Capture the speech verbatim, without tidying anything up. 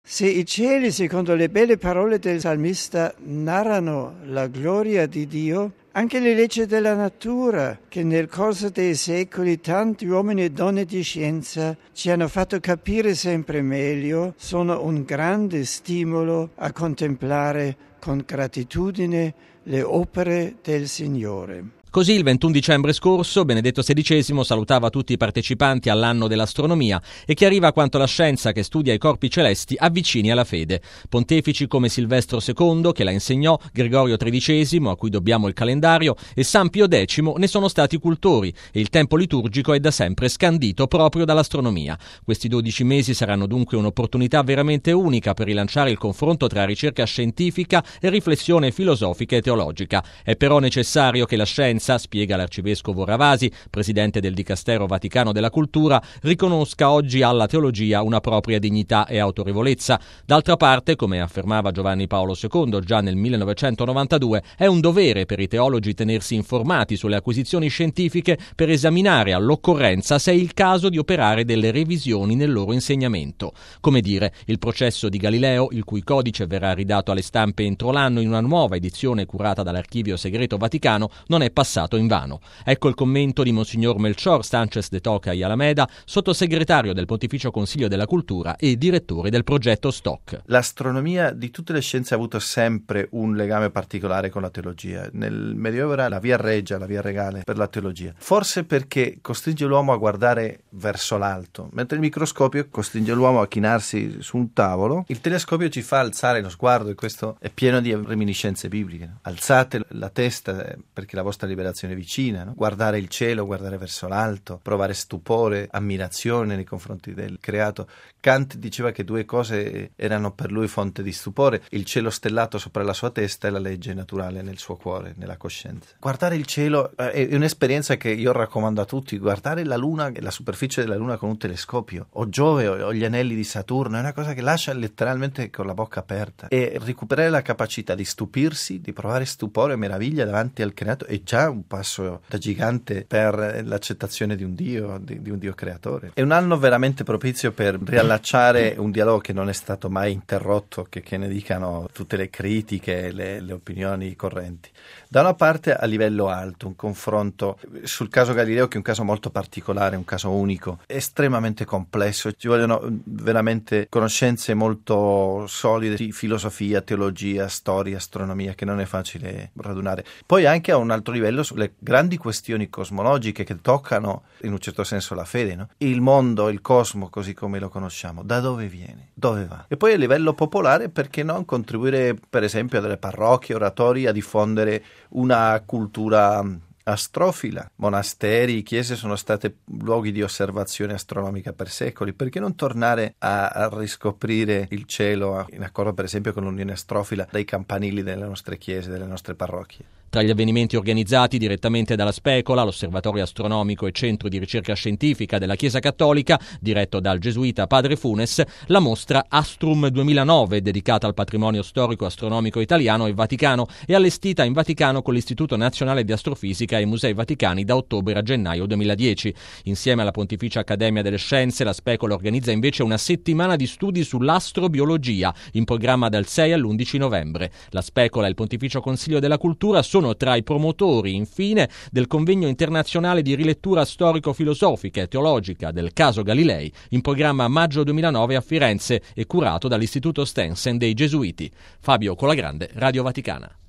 Se i cieli, secondo le belle parole del salmista, narrano la gloria di Dio, anche le leggi della natura, che nel corso dei secoli tanti uomini e donne di scienza ci hanno fatto capire sempre meglio, sono un grande stimolo a contemplare con gratitudine le opere del Signore. Così il ventuno dicembre scorso Benedetto sedicesimo salutava tutti i partecipanti all'anno dell'astronomia e chiariva quanto la scienza che studia i corpi celesti avvicini alla fede. Pontefici come Silvestro secondo, che la insegnò, Gregorio tredicesimo, a cui dobbiamo il calendario, e San Pio decimo ne sono stati cultori e il tempo liturgico è da sempre scandito proprio dall'astronomia. Questi dodici mesi saranno dunque un'opportunità veramente unica per rilanciare il confronto tra ricerca scientifica e riflessione filosofica e teologica. È però necessario che la scienza, spiega l'arcivescovo Ravasi, presidente del Dicastero Vaticano della Cultura, riconosca oggi alla teologia una propria dignità e autorevolezza. D'altra parte, come affermava Giovanni Paolo secondo già nel millenovecentonovantadue, è un dovere per i teologi tenersi informati sulle acquisizioni scientifiche per esaminare all'occorrenza se è il caso di operare delle revisioni nel loro insegnamento. Come dire, il processo di Galileo, il cui codice verrà ridato alle stampe entro l'anno in una nuova edizione curata dall'Archivio Segreto Vaticano, non è passato passato invano. Ecco il commento di Monsignor Melchor Sánchez de Toca y Alameda, sottosegretario del Pontificio Consiglio della Cultura e direttore del progetto S T O C. L'astronomia di tutte le scienze ha avuto sempre un legame particolare con la teologia. Nel Medioevo era la via regia, la via regale per la teologia. Forse perché costringe l'uomo a guardare verso l'alto, mentre il microscopio costringe l'uomo a chinarsi su un tavolo. Il telescopio ci fa alzare lo sguardo e questo è pieno di reminiscenze bibliche. Alzate la testa perché la vostra liberazione vicina, no? Guardare il cielo, guardare verso l'alto, provare stupore, ammirazione nei confronti del creato. Kant diceva che due cose erano per lui fonte di stupore: il cielo stellato sopra la sua testa e la legge naturale nel suo cuore, nella coscienza. Guardare il cielo è un'esperienza che io raccomando a tutti. Guardare la luna, la superficie della luna con un telescopio, o Giove o gli anelli di Saturno, è una cosa che lascia letteralmente con la bocca aperta, e recuperare la capacità di stupirsi, di provare stupore e meraviglia davanti al creato è già un passo da gigante per l'accettazione di un Dio, di, di un Dio creatore. È un anno veramente propizio per riallacciare un dialogo che non è stato mai interrotto, che, che ne dicano tutte le critiche, le, le opinioni correnti. Da una parte a livello alto, un confronto sul caso Galileo, che è un caso molto particolare, un caso unico, estremamente complesso, ci vogliono veramente conoscenze molto solide di filosofia, teologia, storia, astronomia, che non è facile radunare. Poi anche a un altro livello sulle grandi questioni cosmologiche che toccano in un certo senso la fede, no? Il mondo, il cosmo così come lo conosciamo, da dove viene? Dove va? E poi a livello popolare, perché non contribuire per esempio a delle parrocchie, oratori, a diffondere una cultura astrofila. Monasteri, chiese sono state luoghi di osservazione astronomica per secoli. Perché non tornare a, a riscoprire il cielo in accordo per esempio con l'Unione Astrofila dai campanili delle nostre chiese, delle nostre parrocchie? Tra gli avvenimenti organizzati direttamente dalla Specola, l'Osservatorio Astronomico e Centro di Ricerca Scientifica della Chiesa Cattolica, diretto dal gesuita Padre Funes, la mostra Astrum duemilanove, dedicata al patrimonio storico astronomico italiano e vaticano e allestita in Vaticano con l'Istituto Nazionale di Astrofisica e i Musei Vaticani da ottobre a gennaio duemiladieci. Insieme alla Pontificia Accademia delle Scienze, la Specola organizza invece una settimana di studi sull'astrobiologia, in programma dal sei all'undici novembre. La Specola e il Pontificio Consiglio della Cultura sono Sono tra i promotori, infine, del convegno internazionale di rilettura storico-filosofica e teologica del caso Galilei, in programma a maggio duemilanove a Firenze e curato dall'Istituto Stensen dei Gesuiti. Fabio Colagrande, Radio Vaticana.